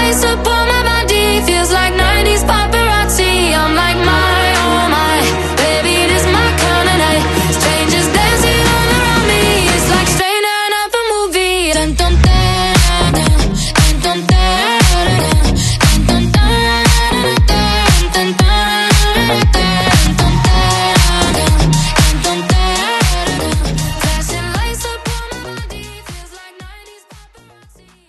ice upon my body feels like 90s pop